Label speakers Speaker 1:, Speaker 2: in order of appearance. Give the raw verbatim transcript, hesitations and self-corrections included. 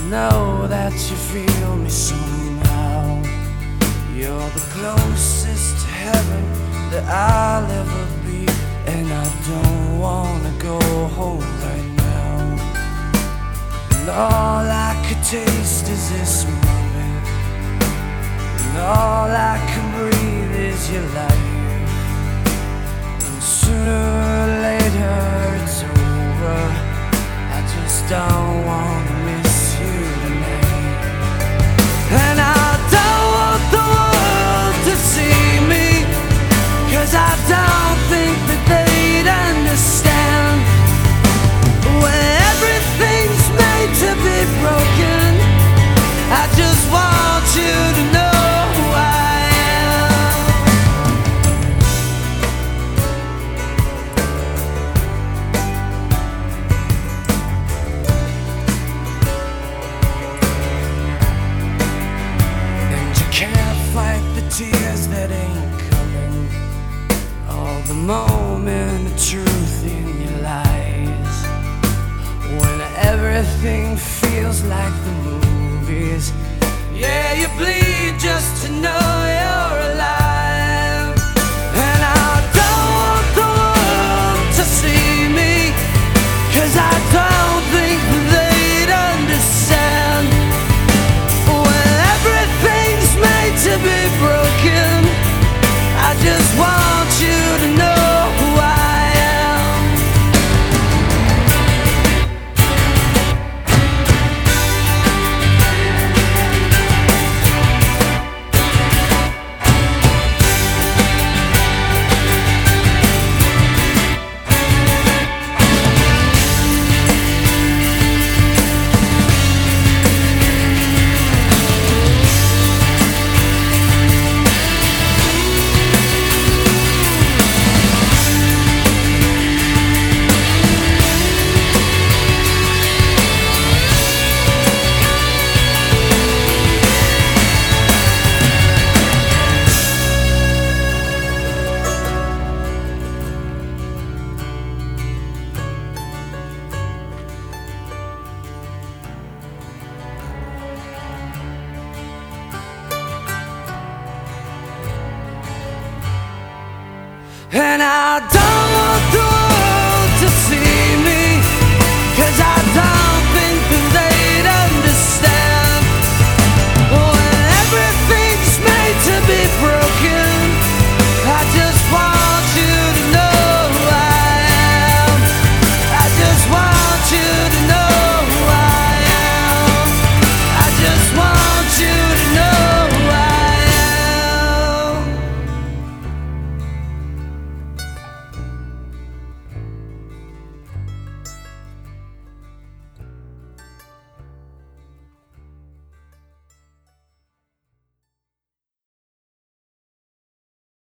Speaker 1: know that you feel me somehow. You're the closest to heaven that I'll ever be, and I don't wanna go home right now. And all I could taste is this moment, and all I can breathe is your life. And sooner or later it's over. I just don't wanna miss you tonight. And I don't want the world to see me, 'cause I don't think that they'd understand. When everything's made to be broken, I just want you to know who I am. And you can't fight the tears that ain't coming, all the moment of truth in your lies. When everything feels like the movies, yeah, you bleed just to know you're alive. And I don't want the world to see me, 'cause I don't think they'd understand. When everything's made to be broken, I just want you to know who I am. And I don't